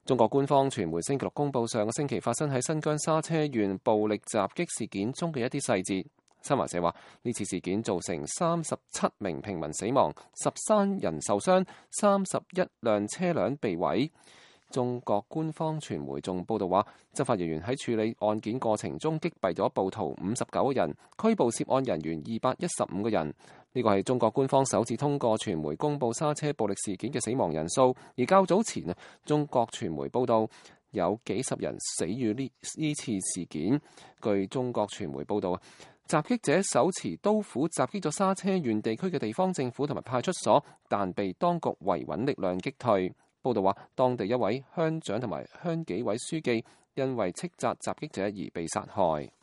中國官方傳媒星期六公佈上個星期發生喺新疆沙車縣暴力襲擊事件中嘅一啲細節。新華社話，呢次事件造成37名平民死亡、13人受傷、31輛車輛被毀。中國官方傳媒仲報道話，執法人員喺處理案件過程中擊斃咗暴徒59個人，拘捕涉案人員215個人。呢個係中國官方首次通過傳媒公佈沙車暴力事件嘅死亡人數。而較早前中國傳媒報道有幾十人死於呢次事件。據中國傳媒報道，襲擊者手持刀斧襲擊咗沙車縣地區嘅地方政府同埋派出所，但被當局維穩力量擊退。報道話，當地一位鄉長同埋鄉紀委書記因為斥責襲擊者而被殺害。